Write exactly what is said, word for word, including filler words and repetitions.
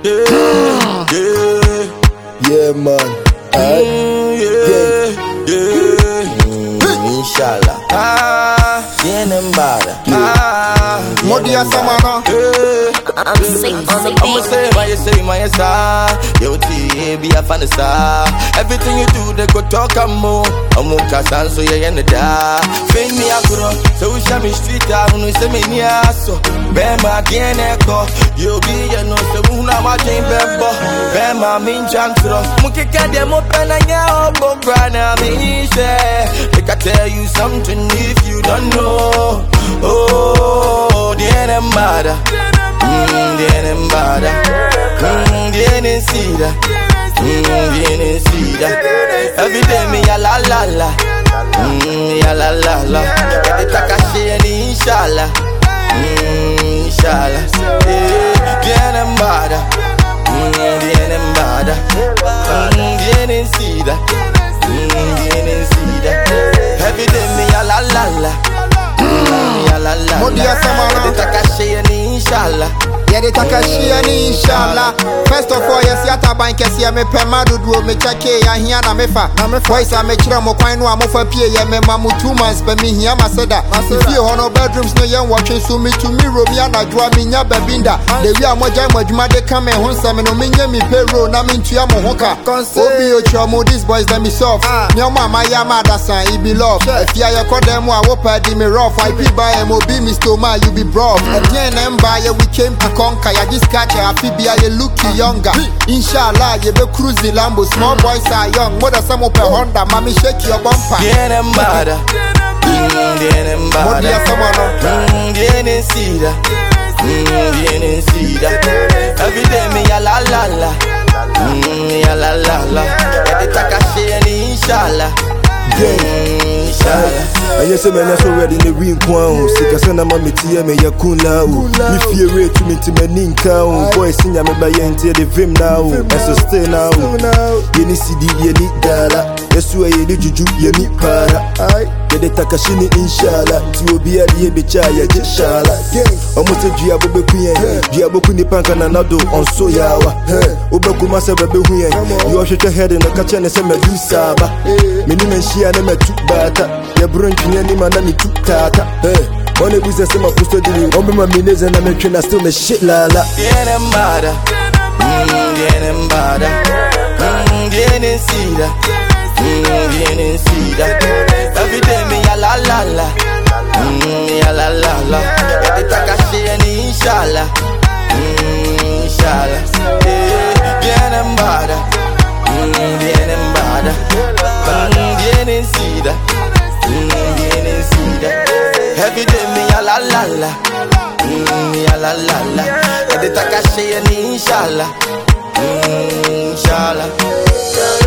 yeah, yeah, yeah, man. mm, yeah, yeah, Mm, inshallah. ah, Yenembada. ah, Modia Samana. yeah. I'm sick on the I'ma say my say my star. Yo T be a fan star. Everything you do they go talk and more. I'm okay so yeah in the da. Find me a girl, so we shall me street down. No say me near so. Bema again echo. You be you know so who na my dream bebo. Bema mean chancro. Muke kade mo pena nya obo grana me say. Like I tell you something if you don't know. Oh, the enemy matter. Mmm, vienen bada. Mmm, vienen sida. Mmm, vienen sida. Every day me ya la la la. Mmm, ya la la la. Get the takashi and inshallah. Mmm, inshallah. Yeah, vienen bada. Mmm, vienen bada. Mmm, vienen sida. Mmm, vienen sida. Every day me ya la la la. Mmm, ya la la la. Modia Samana. Get the takashi and inshallah. Yeah, they take a share inshallah. First of all, yes, yata bank yes, yeah, me pema do do me check ya here na mefa. Voice I me chira mo kwan no amofa pie ya me mamu two months be me here maseda. If you hono bedrooms no yan watching so me to me room ya na dwa me nya babinda. The we amoja madwuma de come ho nsem no me nya me payroll na me ntua mo hoka. Obi o chomo these boys them be soft. Me o mama ya madasan e be love. If ya ya call them wa wo pa di me rough. I be buy M O B Mister Ma you be bro. Again em buy we came to conquer ya just catch ya fibia you look younger. Inshallah you be cruising Lambo. Small boys are young. Mother some up a Honda. Mommy shake your bumper. Vienen bada. Mmm, vienen bada. Modia Samana. Mmm, vienen sida. Mmm, vienen sida. Every day me ya la la la. Mmm, ya la la la. Get the takashi and inshallah. Mmm, inshallah. I yes, man, so ready in the ring. Quang, sick as an amity, me ya kuna. If you ready to meet me, Ninka, boy, sing me by until the vim now. And so stay now. Any C D, you need data. Yes, you are juju, you need para. I get the Takashini, inshallah. To be a dear bichaya, jishala. Almost a Diabo Queen, Diabo Kunipanka and Nado on Soyawa. Obakuma baby, you are shut your head in a catch and a summer do saba. Minimum she and a two bata. Ya brunch ni mana mi tukata. Hey, on the business my poster dili. On my minutes and I'm trying to still me shit la la. Vienen bada. Mmm, vienen bada. Mmm, vienen sida. Mmm, vienen sida. Every day me ya la la la. Mmm, ya la la la. Get the takashi and inshallah. Mmm, inshallah. Yeah, vienen bada. Mmm, vienen bada. Mmm, vienen sida. Mmm, vienen sida. Every day me ya la la la. Mmm, ya la la la. Get the takashi and inshallah. Mmm, inshallah.